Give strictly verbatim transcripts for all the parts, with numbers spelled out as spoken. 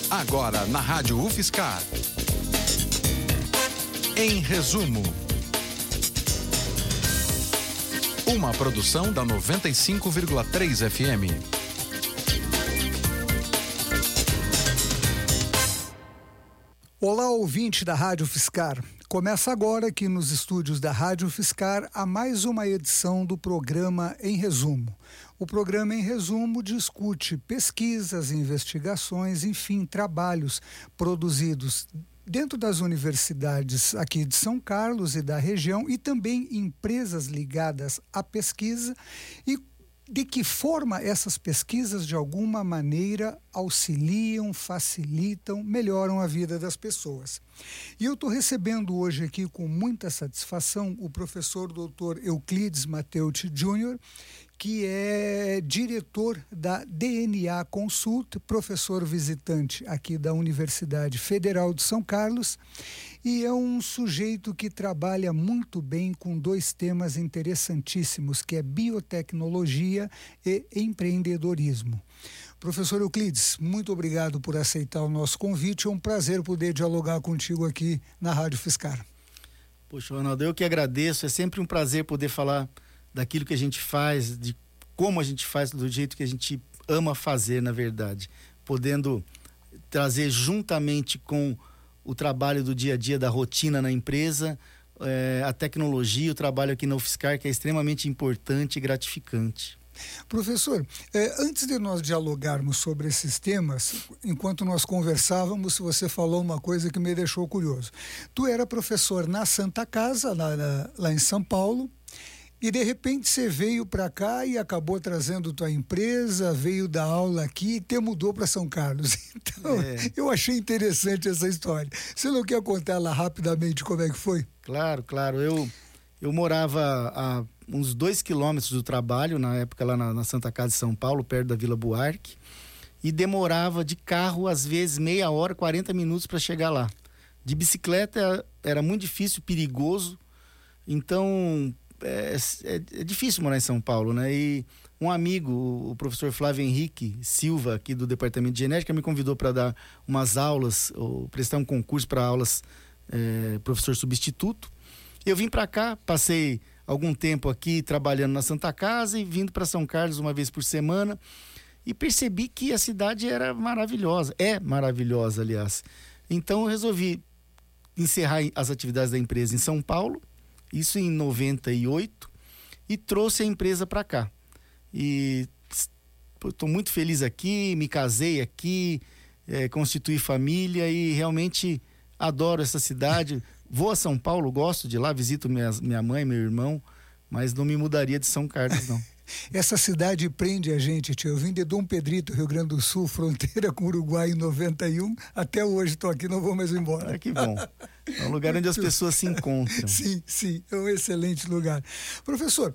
Agora na Rádio UFSCar. Em resumo. Uma produção da noventa e cinco vírgula três F M. Olá, ouvinte da Rádio UFSCar. Começa agora aqui nos estúdios da Rádio UFSCar a mais uma edição do programa Em Resumo. O programa Em Resumo discute pesquisas, investigações, enfim, trabalhos produzidos dentro das universidades aqui de São Carlos e da região e também empresas ligadas à pesquisa e de que forma essas pesquisas de alguma maneira auxiliam, facilitam, melhoram a vida das pessoas. E eu estou recebendo hoje aqui com muita satisfação o professor doutor Euclides Mateucci Júnior, que é diretor da D N A Consult, professor visitante aqui da Universidade Federal de São Carlos, e é um sujeito que trabalha muito bem com dois temas interessantíssimos, que é biotecnologia e empreendedorismo. Professor Euclides, muito obrigado por aceitar o nosso convite, é um prazer poder dialogar contigo aqui na Rádio UFSCar. Poxa, Ronaldo, eu que agradeço, é sempre um prazer poder falar daquilo que a gente faz, de como a gente faz, do jeito que a gente ama fazer, na verdade, podendo trazer juntamente com o trabalho do dia a dia, da rotina na empresa, é, a tecnologia, o trabalho aqui na UFSCar, que é extremamente importante e gratificante. Professor, eh, antes de nós dialogarmos sobre esses temas, enquanto nós conversávamos, você falou uma coisa que me deixou curioso. Tu era professor na Santa Casa, lá, lá, lá em São Paulo, e de repente você veio para cá e acabou trazendo tua empresa, veio dar aula aqui e te mudou para São Carlos. Então, é. eu achei interessante essa história. Você não quer contar ela rapidamente como é que foi? Claro, claro. Eu, eu morava a uns dois quilômetros do trabalho, na época lá na, na Santa Casa de São Paulo, perto da Vila Buarque, e demorava de carro, às vezes, meia hora, quarenta minutos para chegar lá. De bicicleta era, era muito difícil, perigoso, então é, é, é difícil morar em São Paulo, né? E um amigo, o professor Flávio Henrique Silva, aqui do Departamento de Genética, me convidou para dar umas aulas, ou prestar um concurso para aulas, é, professor substituto. Eu vim para cá, passei algum tempo aqui trabalhando na Santa Casa e vindo para São Carlos uma vez por semana e percebi que a cidade era maravilhosa, é maravilhosa, aliás. Então eu resolvi encerrar as atividades da empresa em São Paulo, isso em noventa e oito, e trouxe a empresa para cá. E estou muito feliz aqui, me casei aqui, é, constituí família e realmente adoro essa cidade. Vou a São Paulo, gosto de lá, visito minha, minha mãe, meu irmão, mas não me mudaria de São Carlos, não. Essa cidade prende a gente, tio. Eu vim de Dom Pedrito, Rio Grande do Sul, fronteira com o Uruguai em noventa e um, até hoje estou aqui, não vou mais embora. Ah, que bom. É um lugar onde as pessoas se encontram. Sim, sim, é um excelente lugar. Professor,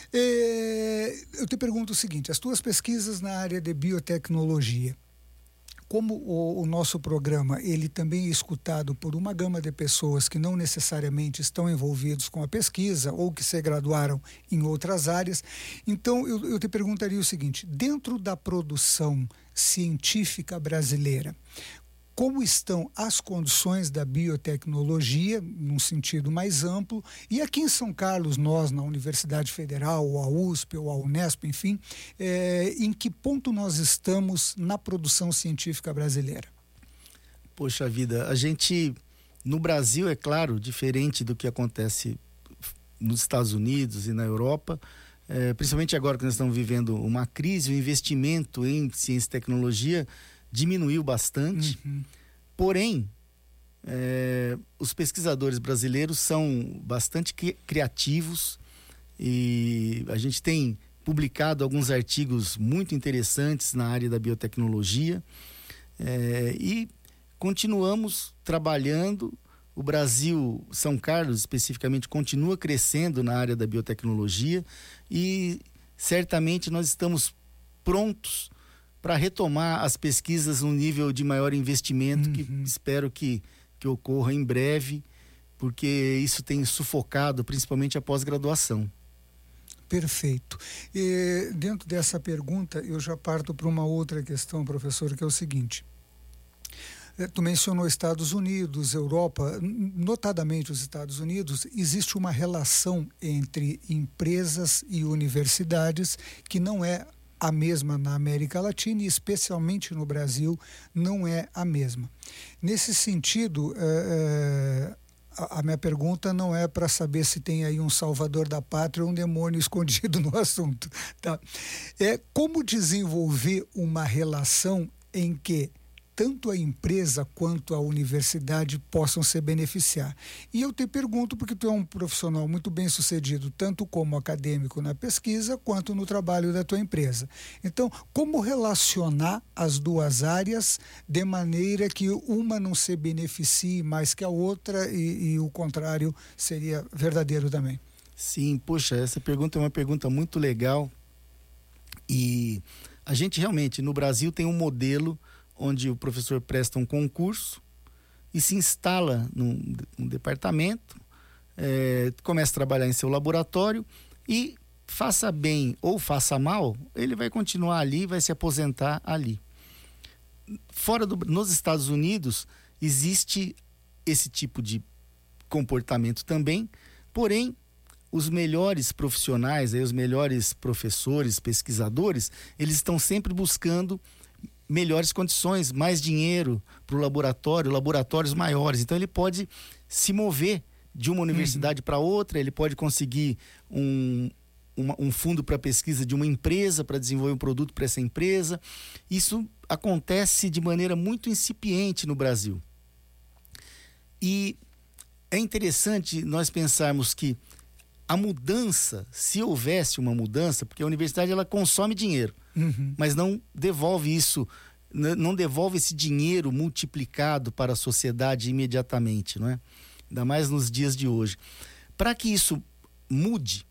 é, eu te pergunto o seguinte, as tuas pesquisas na área de biotecnologia, como o, o nosso programa, ele também é escutado por uma gama de pessoas que não necessariamente estão envolvidos com a pesquisa ou que se graduaram em outras áreas, então eu, eu te perguntaria o seguinte, dentro da produção científica brasileira, como estão as condições da biotecnologia, num sentido mais amplo, e aqui em São Carlos, nós, na Universidade Federal, ou a U S P, ou a Unesp, enfim, é, em que ponto nós estamos na produção científica brasileira? Poxa vida, a gente, no Brasil, é claro, diferente do que acontece nos Estados Unidos e na Europa, é, principalmente agora que nós estamos vivendo uma crise, o investimento em ciência e tecnologia diminuiu bastante, uhum. Porém, é, os pesquisadores brasileiros são bastante criativos e a gente tem publicado alguns artigos muito interessantes na área da biotecnologia, é, e continuamos trabalhando. O Brasil, São Carlos especificamente, continua crescendo na área da biotecnologia e certamente nós estamos prontos para retomar as pesquisas num nível de maior investimento, uhum. que espero que, que ocorra em breve, porque isso tem sufocado principalmente a pós-graduação. Perfeito. E dentro dessa pergunta, eu já parto para uma outra questão, professor, que é o seguinte. Tu mencionou Estados Unidos, Europa, notadamente os Estados Unidos. Existe uma relação entre empresas e universidades que não é a mesma na América Latina e especialmente no Brasil não é a mesma. Nesse sentido, é, a, a minha pergunta não é para saber se tem aí um salvador da pátria ou um demônio escondido no assunto, tá? É como desenvolver uma relação em que tanto a empresa quanto a universidade possam se beneficiar. E eu te pergunto, porque tu é um profissional muito bem sucedido, tanto como acadêmico na pesquisa, quanto no trabalho da tua empresa. Então, como relacionar as duas áreas de maneira que uma não se beneficie mais que a outra e, e o contrário seria verdadeiro também? Sim, poxa, essa pergunta é uma pergunta muito legal. E a gente realmente, no Brasil, tem um modelo onde o professor presta um concurso e se instala num, num departamento, é, começa a trabalhar em seu laboratório e, faça bem ou faça mal, ele vai continuar ali, vai se aposentar ali. Fora do, nos Estados Unidos existe esse tipo de comportamento também, porém os melhores profissionais, aí, os melhores professores, pesquisadores, eles estão sempre buscando melhores condições, mais dinheiro para o laboratório, laboratórios maiores. Então ele pode se mover de uma universidade uhum. para outra, ele pode conseguir um, uma, um fundo para pesquisa de uma empresa, para desenvolver um produto para essa empresa. Isso acontece de maneira muito incipiente no Brasil. E é interessante nós pensarmos que a mudança, se houvesse uma mudança, porque a universidade ela consome dinheiro, uhum. mas não devolve isso, não devolve esse dinheiro multiplicado para a sociedade imediatamente, não é? Ainda mais nos dias de hoje. Para que isso mude,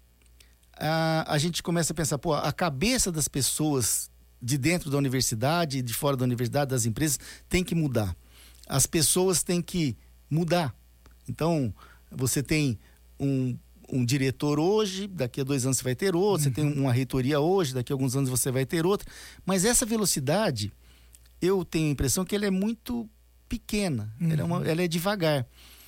a, a gente começa a pensar, pô, a cabeça das pessoas de dentro da universidade, de fora da universidade, das empresas, tem que mudar. As pessoas têm que mudar. Então, você tem um um diretor hoje, daqui a dois anos você vai ter outro, uhum. você tem uma reitoria hoje, daqui a alguns anos você vai ter outra, mas essa velocidade, eu tenho a impressão que ela é muito pequena, uhum. ela, é uma, ela é devagar,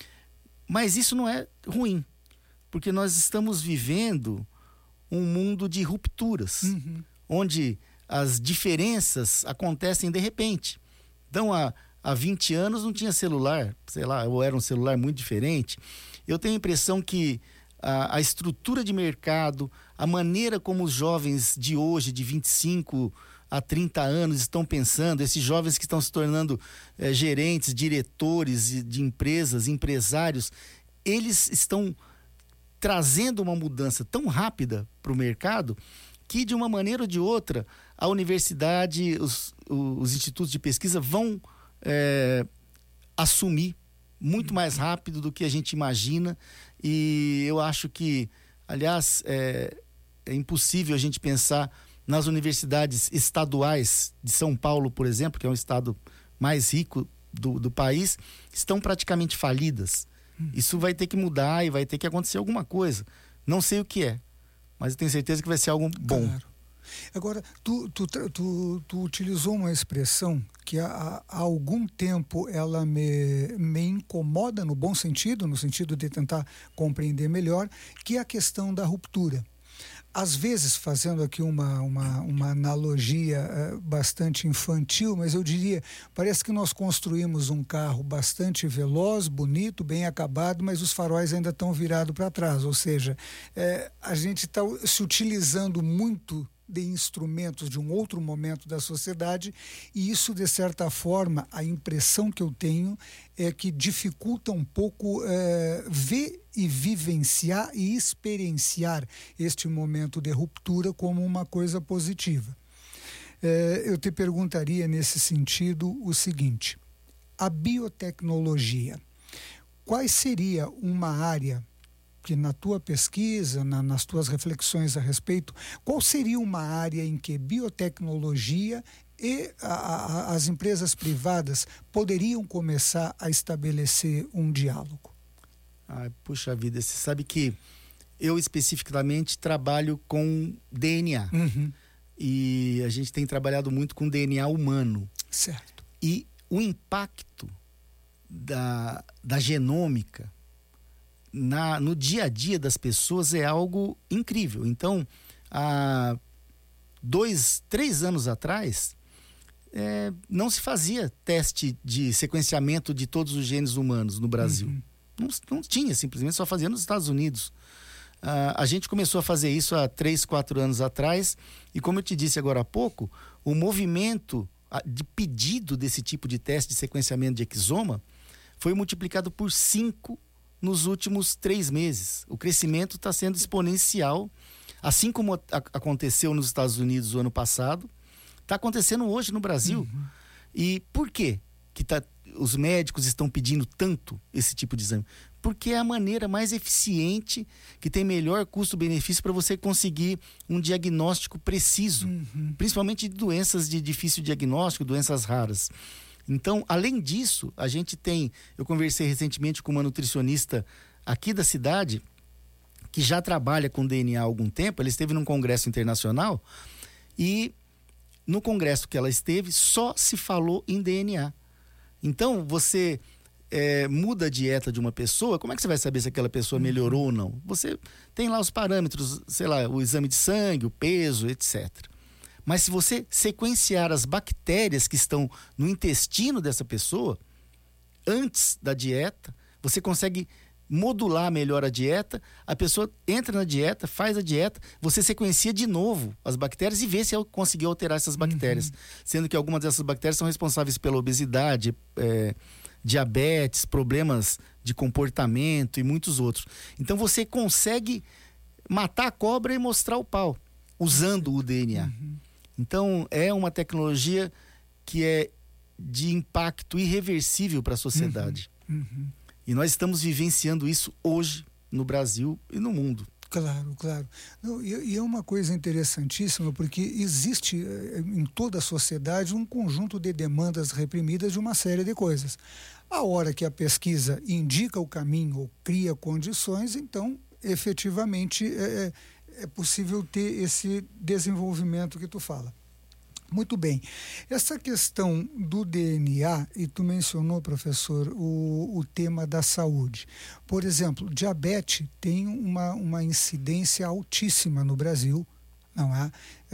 mas isso não é ruim, porque nós estamos vivendo um mundo de rupturas, uhum. onde as diferenças acontecem de repente. Então, há, há vinte anos não tinha celular, sei lá, ou era um celular muito diferente. Eu tenho a impressão que A, a estrutura de mercado, a maneira como os jovens de hoje, de vinte e cinco a trinta anos, estão pensando, esses jovens que estão se tornando é, gerentes, diretores de, de empresas, empresários, eles estão trazendo uma mudança tão rápida para o mercado que, de uma maneira ou de outra, a universidade, os, os institutos de pesquisa vão é, assumir muito mais rápido do que a gente imagina. E eu acho que, aliás, é, é impossível a gente pensar nas universidades estaduais de São Paulo, por exemplo, que é um estado mais rico do, do país, estão praticamente falidas. Hum. Isso vai ter que mudar e vai ter que acontecer alguma coisa. Não sei o que é, mas eu tenho certeza que vai ser algo bom. Claro. Agora, tu, tu, tu, tu utilizou uma expressão que há, há algum tempo ela me, me incomoda no bom sentido, no sentido de tentar compreender melhor, que é a questão da ruptura. Às vezes, fazendo aqui uma, uma, uma analogia uh, bastante infantil, mas eu diria, parece que nós construímos um carro bastante veloz, bonito, bem acabado, mas os faróis ainda estão virados para trás, ou seja, eh, a gente está se utilizando muito de instrumentos de um outro momento da sociedade, e isso, de certa forma, a impressão que eu tenho é que dificulta um pouco é, ver e vivenciar e experienciar este momento de ruptura como uma coisa positiva. É, eu te perguntaria nesse sentido o seguinte: a biotecnologia, qual seria uma área que na tua pesquisa, na, nas tuas reflexões a respeito, qual seria uma área em que biotecnologia e a, a, as empresas privadas poderiam começar a estabelecer um diálogo? Ah, puxa vida, você sabe que eu especificamente trabalho com D N A. Uhum. E a gente tem trabalhado muito com D N A humano. Certo. E o impacto da, da genômica na, no dia a dia das pessoas é algo incrível. Então, há dois, três anos atrás, é, não se fazia teste de sequenciamento de todos os genes humanos no Brasil. Uhum. Não, não tinha, simplesmente só fazia nos Estados Unidos. Uh, a gente começou a fazer isso há três, quatro anos atrás, e como eu te disse agora há pouco, o movimento de pedido desse tipo de teste de sequenciamento de exoma foi multiplicado por cinco nos últimos três meses. O crescimento está sendo exponencial, assim como a, aconteceu nos Estados Unidos o ano passado, está acontecendo hoje no Brasil. Uhum. E por quê que tá, os médicos estão pedindo tanto esse tipo de exame? Porque é a maneira mais eficiente, que tem melhor custo-benefício para você conseguir um diagnóstico preciso, uhum. principalmente de doenças de difícil diagnóstico, doenças raras. Então, além disso, a gente tem... Eu conversei recentemente com uma nutricionista aqui da cidade, que já trabalha com D N A há algum tempo. Ela esteve num congresso internacional e no congresso que ela esteve, só se falou em D N A. Então, você... É, muda a dieta de uma pessoa, como é que você vai saber se aquela pessoa melhorou ou não? Você tem lá os parâmetros, sei lá, o exame de sangue, o peso, etcétera. Mas se você sequenciar as bactérias que estão no intestino dessa pessoa, antes da dieta, você consegue modular melhor a dieta. A pessoa entra na dieta, faz a dieta, você sequencia de novo as bactérias e vê se conseguiu alterar essas bactérias. Uhum. Sendo que algumas dessas bactérias são responsáveis pela obesidade, é, diabetes, problemas de comportamento e muitos outros. Então você consegue matar a cobra e mostrar o pau, usando o D N A. Uhum. Então é uma tecnologia que é de impacto irreversível para a sociedade. Uhum. Uhum. E nós estamos vivenciando isso hoje no Brasil e no mundo. Claro, claro. Não, e, e é uma coisa interessantíssima, porque existe em toda a sociedade um conjunto de demandas reprimidas de uma série de coisas. A hora que a pesquisa indica o caminho ou cria condições, então, efetivamente, é, é possível ter esse desenvolvimento que tu fala. Muito bem. Essa questão do D N A, e tu mencionou, professor, o, o tema da saúde. Por exemplo, diabetes tem uma, uma incidência altíssima no Brasil, não é?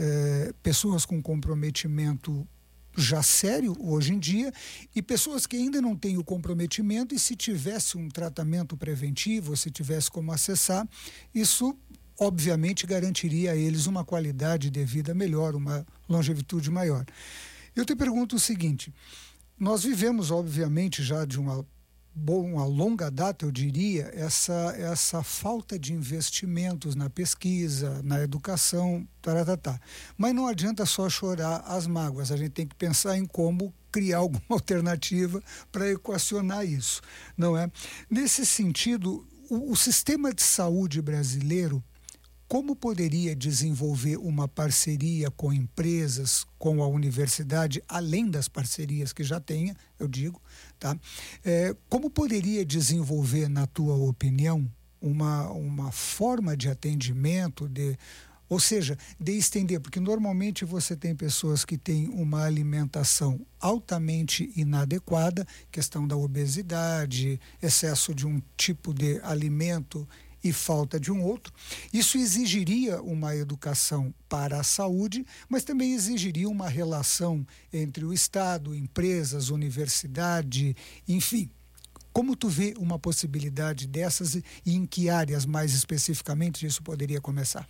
É, pessoas com comprometimento já sério hoje em dia, e pessoas que ainda não têm o comprometimento, e se tivesse um tratamento preventivo, se tivesse como acessar, isso obviamente garantiria a eles uma qualidade de vida melhor, uma longevidade maior. Eu te pergunto o seguinte: nós vivemos, obviamente, já de uma, uma longa data, eu diria, essa, essa falta de investimentos na pesquisa, na educação, taratata. Mas não adianta só chorar as mágoas, a gente tem que pensar em como criar alguma alternativa para equacionar isso, não é? Nesse sentido, o, o sistema de saúde brasileiro, como poderia desenvolver uma parceria com empresas, com a universidade, além das parcerias que já tenha, eu digo, tá? É, como poderia desenvolver, na tua opinião, uma, uma forma de atendimento, de, ou seja, de estender, porque normalmente você tem pessoas que têm uma alimentação altamente inadequada, questão da obesidade, excesso de um tipo de alimento e falta de um outro. Isso exigiria uma educação para a saúde, mas também exigiria uma relação entre o Estado, empresas, universidade, enfim. Como tu vê uma possibilidade dessas e em que áreas mais especificamente isso poderia começar?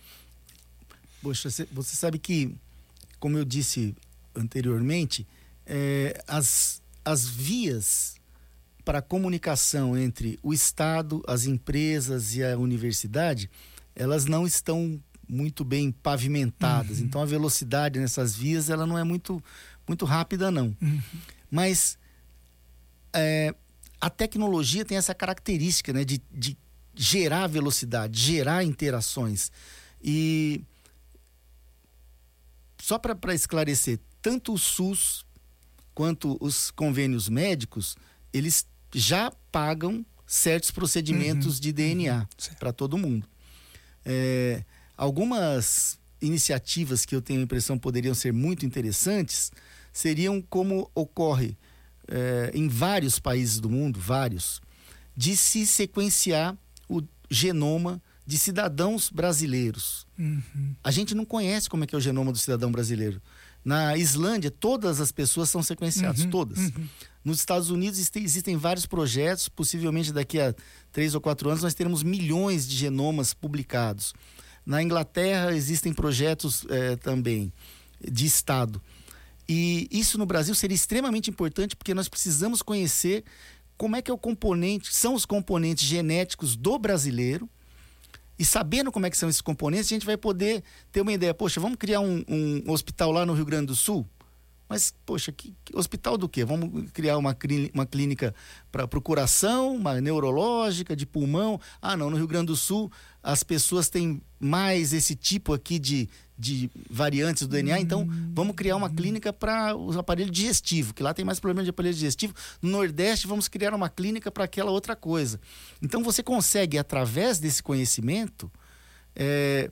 Poxa, você sabe que, como eu disse anteriormente, é, as, as vias para a comunicação entre o Estado, as empresas e a universidade, elas não estão muito bem pavimentadas. Uhum. Então a velocidade nessas vias ela não é muito, muito rápida, não. Uhum. Mas é, a tecnologia tem essa característica, né, de, de gerar velocidade, gerar interações. E só para esclarecer, tanto o SUS quanto os convênios médicos, eles já pagam certos procedimentos uhum, de D N A uhum, para todo mundo. É, algumas iniciativas que eu tenho a impressão poderiam ser muito interessantes seriam como ocorre é, em vários países do mundo, vários, de se sequenciar o genoma de cidadãos brasileiros. Uhum. A gente não conhece como é que é o genoma do cidadão brasileiro. Na Islândia, todas as pessoas são sequenciadas, uhum, todas. Uhum. Nos Estados Unidos existem, existem vários projetos, possivelmente daqui a três ou quatro anos nós teremos milhões de genomas publicados. Na Inglaterra existem projetos eh, também de Estado. E isso no Brasil seria extremamente importante porque nós precisamos conhecer como é que é o componente, são os componentes genéticos do brasileiro. E sabendo como é que são esses componentes, a gente vai poder ter uma ideia. Poxa, vamos criar um, um hospital lá no Rio Grande do Sul? Mas, poxa, que, que hospital do quê? Vamos criar uma, uma clínica para o coração, uma neurológica, de pulmão. Ah, não, no Rio Grande do Sul as pessoas têm mais esse tipo aqui de, de variantes do D N A, então vamos criar uma clínica para o aparelho digestivo, que lá tem mais problema de aparelho digestivo. No Nordeste vamos criar uma clínica para aquela outra coisa. Então você consegue, através desse conhecimento, é,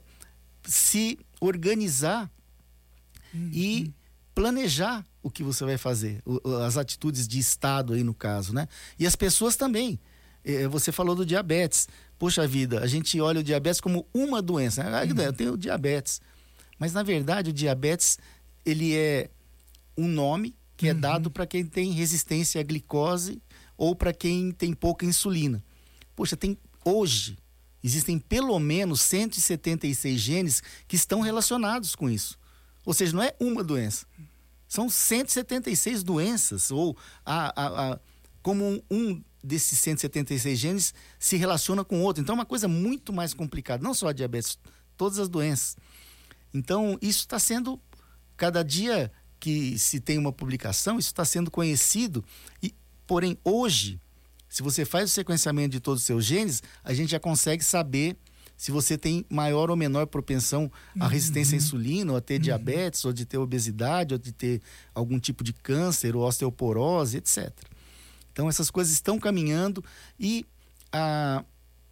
se organizar uhum. e planejar o que você vai fazer, as atitudes de Estado aí no caso, né? E as pessoas também. Você falou do diabetes. Poxa vida, a gente olha o diabetes como uma doença. Ah, uhum. eu tenho diabetes. Mas, na verdade, o diabetes, ele é um nome que é uhum. dado para quem tem resistência à glicose ou para quem tem pouca insulina. Poxa, tem, hoje, existem pelo menos cento e setenta e seis genes que estão relacionados com isso. Ou seja, não é uma doença. São cento e setenta e seis doenças, ou a, a, a, como um, um desses cento e setenta e seis genes se relaciona com outro. Então é uma coisa muito mais complicada, não só a diabetes, todas as doenças. Então isso está sendo, cada dia que se tem uma publicação, isso está sendo conhecido, e, porém hoje, se você faz o sequenciamento de todos os seus genes, a gente já consegue saber se você tem maior ou menor propensão à resistência uhum. à insulina, ou a ter uhum. diabetes, ou de ter obesidade, ou de ter algum tipo de câncer, ou osteoporose, etcétera. Então, essas coisas estão caminhando e a,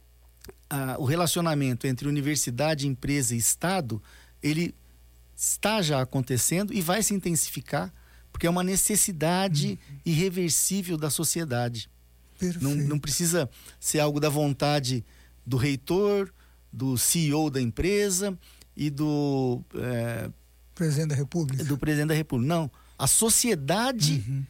a, o relacionamento entre universidade, empresa e Estado, ele está já acontecendo e vai se intensificar, porque é uma necessidade uhum. irreversível da sociedade. Não, não precisa ser algo da vontade do reitor, do C E O da empresa e do é, presidente da República. Do presidente da República. Não, a sociedade uhum.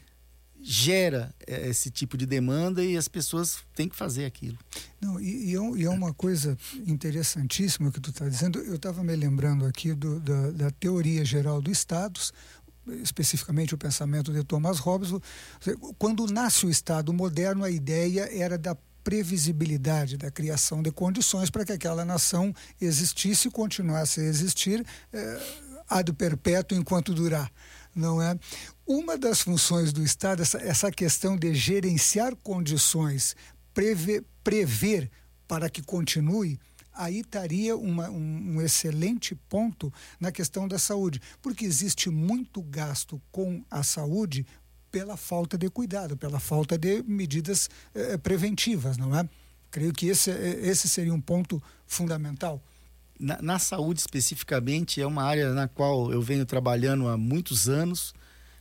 gera esse tipo de demanda e as pessoas têm que fazer aquilo. Não, e, e é uma coisa interessantíssima o que tu está dizendo. Eu estava me lembrando aqui do, da, da teoria geral dos Estados, especificamente o pensamento de Thomas Hobbes. Quando nasce o Estado moderno, a ideia era da previsibilidade, da criação de condições para que aquela nação existisse e continuasse a existir eh, ad perpétuo enquanto durar, não é? Uma das funções do Estado, essa, essa questão de gerenciar condições, prever, prever para que continue, aí estaria uma, um, um excelente ponto na questão da saúde, porque existe muito gasto com a saúde pela falta de cuidado, pela falta de medidas eh, preventivas, não é? Creio que esse, esse seria um ponto fundamental. Na, na saúde, especificamente, é uma área na qual eu venho trabalhando há muitos anos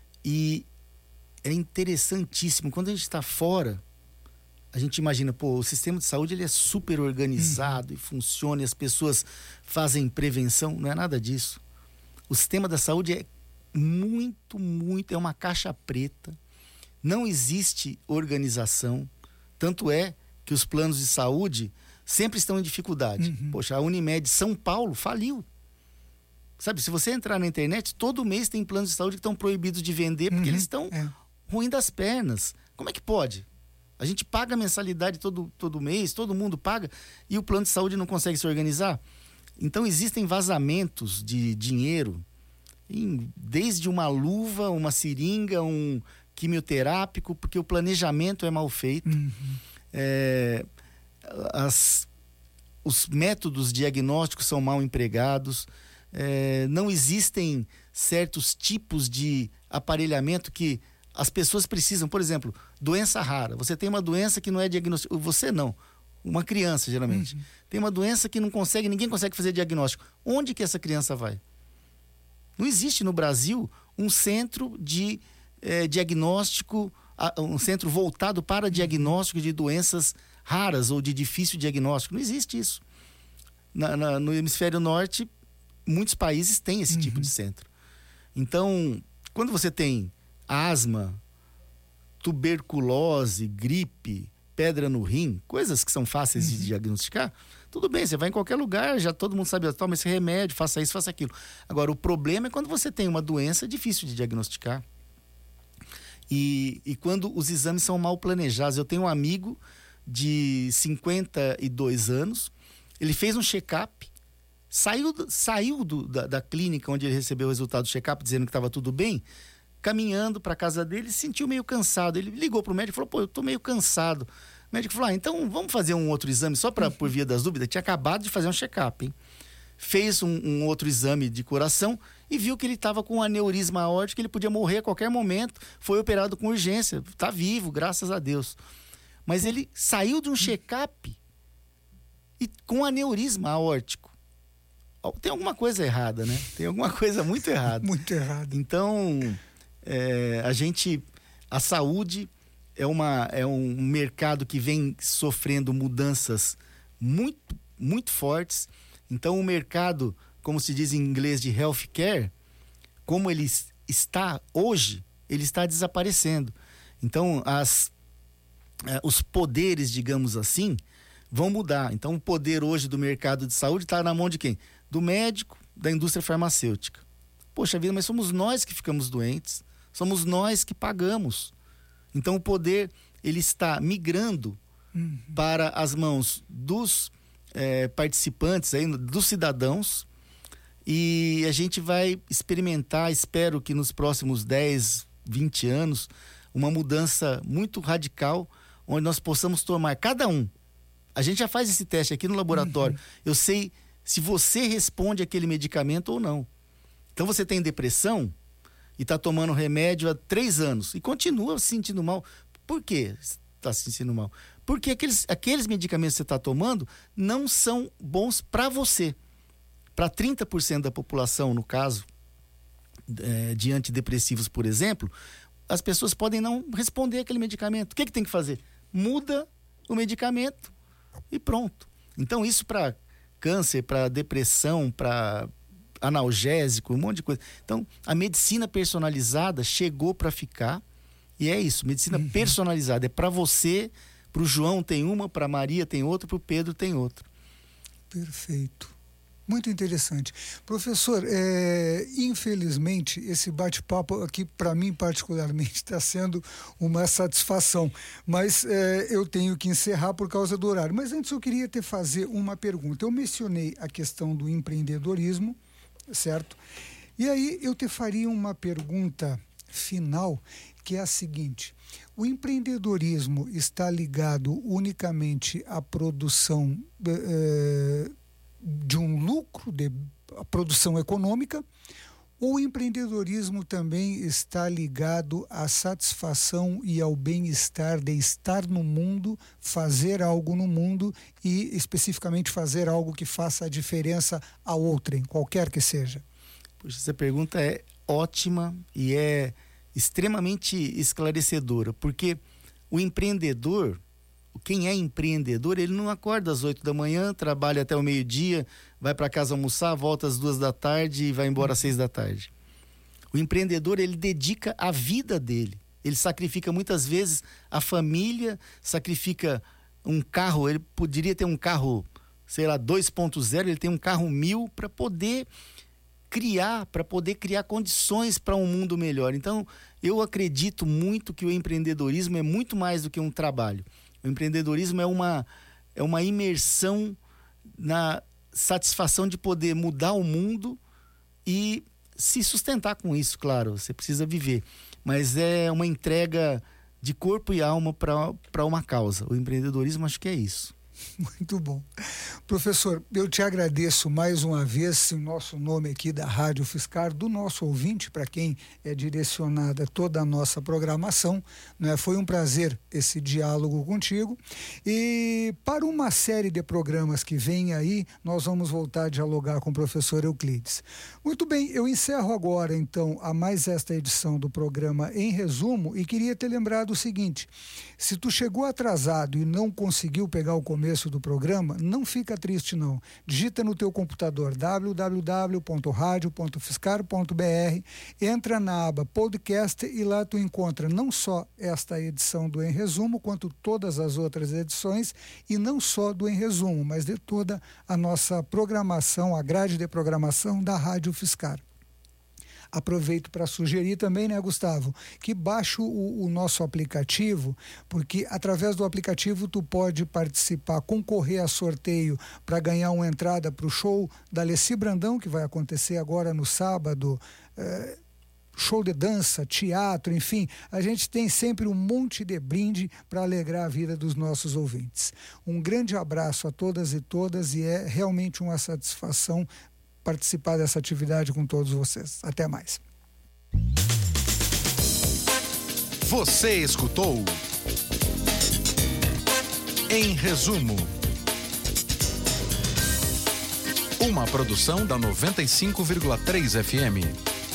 e é interessantíssimo. Quando a gente está fora, a gente imagina, pô, o sistema de saúde ele é super organizado uhum. e funciona e as pessoas fazem prevenção. Não é nada disso. O sistema da saúde é muito, muito, é uma caixa preta, não existe organização, tanto é que os planos de saúde sempre estão em dificuldade. Uhum. Poxa, a Unimed São Paulo faliu. Sabe, se você entrar na internet, todo mês tem planos de saúde que estão proibidos de vender porque uhum. eles estão é. ruim das pernas. Como é que pode? A gente paga mensalidade todo, todo mês, todo mundo paga, e o plano de saúde não consegue se organizar. Então existem vazamentos de dinheiro, em, desde uma luva, uma seringa, um quimioterápico, porque o planejamento é mal feito. Uhum. É, as, os métodos diagnósticos são mal empregados. É, não existem certos tipos de aparelhamento que as pessoas precisam. Por exemplo, doença rara. Você tem uma doença que não é diagnóstico. Você não. Uma criança, geralmente. Uhum. Tem uma doença que não consegue, ninguém consegue fazer diagnóstico. Onde que essa criança vai? Não existe no Brasil um centro de é, diagnóstico um centro voltado para diagnóstico de doenças raras ou de difícil diagnóstico. Não existe isso. Na, na, no hemisfério norte, muitos países têm esse uhum. tipo de centro. Então, quando você tem asma, tuberculose, gripe, pedra no rim, coisas que são fáceis uhum. de diagnosticar, tudo bem, você vai em qualquer lugar, já todo mundo sabe, toma esse remédio, faça isso, faça aquilo. Agora, o problema é quando você tem uma doença difícil de diagnosticar. E, e quando os exames são mal planejados. Eu tenho um amigo de cinquenta e dois anos, ele fez um check-up, saiu, saiu do, da, da clínica onde ele recebeu o resultado do check-up, dizendo que estava tudo bem, caminhando para a casa dele, se sentiu meio cansado. Ele ligou para o médico e falou, pô, eu estou meio cansado. O médico falou, ah, então vamos fazer um outro exame, só pra, por via das dúvidas. Tinha acabado de fazer um check-up, hein? Fez um, um outro exame de coração e viu que ele estava com um aneurisma aórtico, que ele podia morrer a qualquer momento. Foi operado com urgência, está vivo, graças a Deus. Mas ele saiu de um check-up e com aneurisma aórtico. Tem alguma coisa errada, né? Tem alguma coisa muito errada. Muito errada. Então, é, a gente... A saúde... É, uma, é um mercado que vem sofrendo mudanças muito, muito fortes. Então, o mercado, como se diz em inglês, de healthcare, como ele está hoje, ele está desaparecendo. Então, as, eh, os poderes, digamos assim, vão mudar. Então, o poder hoje do mercado de saúde está na mão de quem? Do médico, da indústria farmacêutica. Poxa vida, mas somos nós que ficamos doentes. Somos nós que pagamos. Então o poder ele está migrando uhum. para as mãos dos é, participantes, aí, dos cidadãos, e a gente vai experimentar, espero que nos próximos dez, vinte anos, uma mudança muito radical, onde nós possamos tomar cada um. A gente já faz esse teste aqui no laboratório. Uhum. Eu sei se você responde aquele medicamento ou não. Então você tem depressão e está tomando remédio há três anos e continua se sentindo mal. Por que está se sentindo mal? Porque aqueles, aqueles medicamentos que você está tomando não são bons para você. Para trinta por cento da população, no caso é, de antidepressivos, por exemplo, as pessoas podem não responder aquele medicamento. O que, que tem que fazer? Muda o medicamento e pronto. Então isso para câncer, para depressão, para analgésico, um monte de coisa. Então, a medicina personalizada chegou para ficar e é isso, medicina uhum. personalizada. É para você, para o João tem uma, para a Maria tem outra, para o Pedro tem outra. Perfeito. Muito interessante. Professor, é, infelizmente, esse bate-papo aqui, para mim particularmente, está sendo uma satisfação, mas é, eu tenho que encerrar por causa do horário. Mas antes eu queria te fazer uma pergunta. Eu mencionei a questão do empreendedorismo, certo? E aí eu te faria uma pergunta final, que é a seguinte: o empreendedorismo está ligado unicamente à produção eh, de um lucro, de a produção econômica, ou o empreendedorismo também está ligado à satisfação e ao bem-estar de estar no mundo, fazer algo no mundo e especificamente fazer algo que faça a diferença a outrem, qualquer que seja? Poxa, essa pergunta é ótima e é extremamente esclarecedora, porque o empreendedor, quem é empreendedor, ele não acorda às oito da manhã, trabalha até o meio-dia, vai para casa almoçar, volta às duas da tarde e vai embora às seis da tarde. O empreendedor, ele dedica a vida dele. Ele sacrifica muitas vezes a família, sacrifica um carro, ele poderia ter um carro, sei lá, dois ponto zero, ele tem um carro mil para poder criar, para poder criar condições para um mundo melhor. Então, eu acredito muito que o empreendedorismo é muito mais do que um trabalho. O empreendedorismo é uma, é uma imersão na satisfação de poder mudar o mundo e se sustentar com isso, claro, você precisa viver. Mas é uma entrega de corpo e alma para uma causa. O empreendedorismo, acho que é isso. Muito bom. Professor, eu te agradeço mais uma vez em nosso nome aqui da Rádio Fiscar, do nosso ouvinte, para quem é direcionada toda a nossa programação, né? Foi um prazer esse diálogo contigo. E para uma série de programas que vem aí, nós vamos voltar a dialogar com o professor Euclides. Muito bem, eu encerro agora, então, a mais esta edição do programa Em Resumo e queria te lembrar do seguinte: se tu chegou atrasado e não conseguiu pegar o começo do programa, não fica triste não. Digita no teu computador w w w ponto radio ponto fiscar ponto b r, entra na aba podcast e lá tu encontra não só esta edição do Em Resumo, quanto todas as outras edições, e não só do Em Resumo, mas de toda a nossa programação, a grade de programação da Rádio Fiscar. Aproveito para sugerir também, né, Gustavo, que baixe o, o nosso aplicativo, porque através do aplicativo tu pode participar, concorrer a sorteio para ganhar uma entrada para o show da Alessi Brandão, que vai acontecer agora no sábado, é, show de dança, teatro, enfim, a gente tem sempre um monte de brinde para alegrar a vida dos nossos ouvintes. Um grande abraço a todas e todas e é realmente uma satisfação participar dessa atividade com todos vocês. Até mais. Você escutou Em Resumo, uma produção da noventa e cinco vírgula três F M.